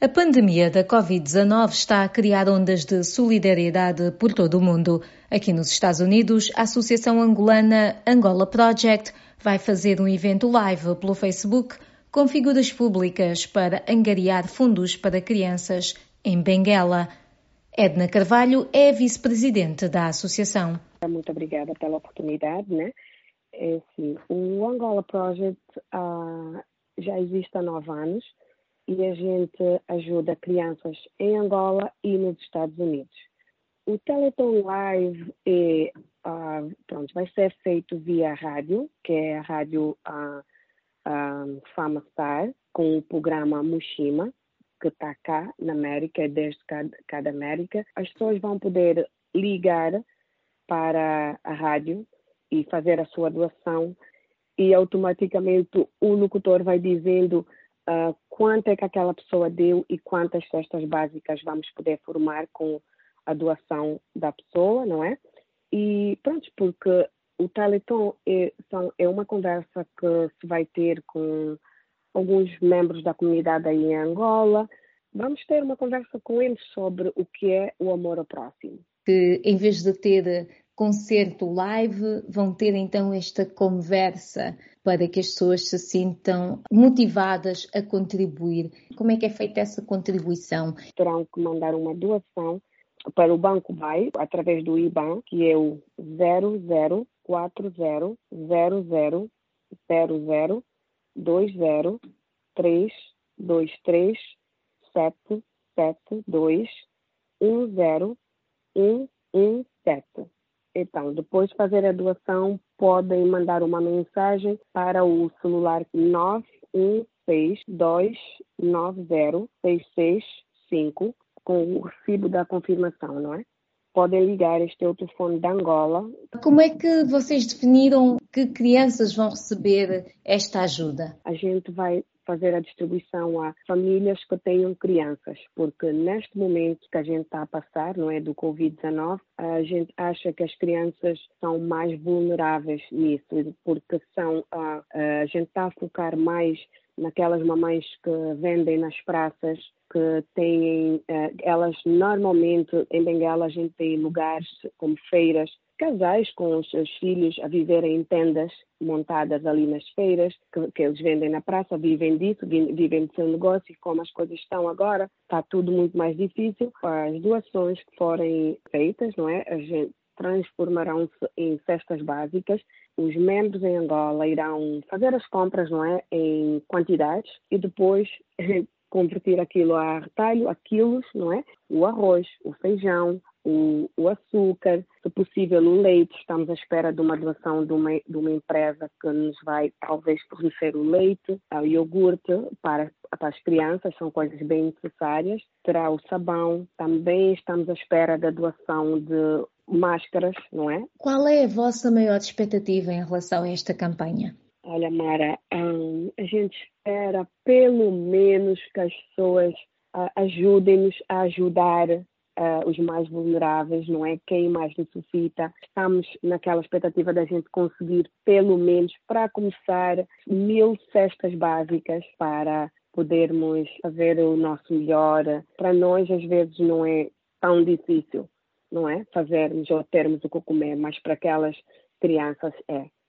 A pandemia da Covid-19 está a criar ondas de solidariedade por todo o mundo. Aqui nos Estados Unidos, a Associação Angolana Angola Project vai fazer um evento live pelo Facebook com figuras públicas para angariar fundos para crianças em Benguela. Edna Carvalho é a vice-presidente da associação. Muito obrigada pela oportunidade, né? O Angola Project já existe há 9 anos e a gente ajuda crianças em Angola e nos Estados Unidos. O Teleton Live vai ser feito via rádio, que é a rádio Fama Star, com o programa Mushima, que está cá na América, desde cada América. As pessoas vão poder ligar para a rádio e fazer a sua doação e automaticamente o locutor vai dizendo quanto é que aquela pessoa deu e quantas cestas básicas vamos poder formar com a doação da pessoa, não é? E pronto, porque o Teleton é uma conversa que se vai ter com alguns membros da comunidade aí em Angola. Vamos ter uma conversa com eles sobre o que é o amor ao próximo. Que em vez de ter concerto live, vão ter então esta conversa para que as pessoas se sintam motivadas a contribuir. Como é que é feita essa contribuição? Terão que mandar uma doação para o Banco BAI, através do IBAN, que é o 004000203272101117. Então, depois de fazer a doação, podem mandar uma mensagem para o celular 916290665 com o recibo da confirmação, não é? Podem ligar, este é o telefone da Angola. Como é que vocês definiram que crianças vão receber esta ajuda? A gente vai fazer a distribuição a famílias que tenham crianças, porque neste momento que a gente está a passar, não é, do Covid-19, a gente acha que as crianças são mais vulneráveis nisso, porque a gente está a focar mais naquelas mamães que vendem nas praças, que têm, elas normalmente em Benguela a gente tem lugares como feiras, casais com os seus filhos a viverem em tendas montadas ali nas feiras, que eles vendem na praça, vivem disso, vivem do seu negócio, e como as coisas estão agora, está tudo muito mais difícil. As doações que forem feitas, não é? A gente transformarão-se em cestas básicas. Os membros em Angola irão fazer as compras, não é, em quantidades e depois converter aquilo a retalho, a quilos, não é? O arroz, o feijão, o açúcar, se possível o leite. Estamos à espera de uma doação de uma empresa que nos vai talvez fornecer o leite, o iogurte para as crianças, são coisas bem necessárias. Terá o sabão. Também estamos à espera da doação de máscaras, não é? Qual é a vossa maior expectativa em relação a esta campanha? Olha, Mara, a gente espera pelo menos que as pessoas ajudem-nos a ajudar os mais vulneráveis, não é? Quem mais necessita. Estamos naquela expectativa da gente conseguir pelo menos, para começar, 1000 cestas básicas para podermos fazer o nosso melhor. Para nós, às vezes, não é tão difícil, não é? Fazermos ou termos o que comer, mas para aquelas crianças é.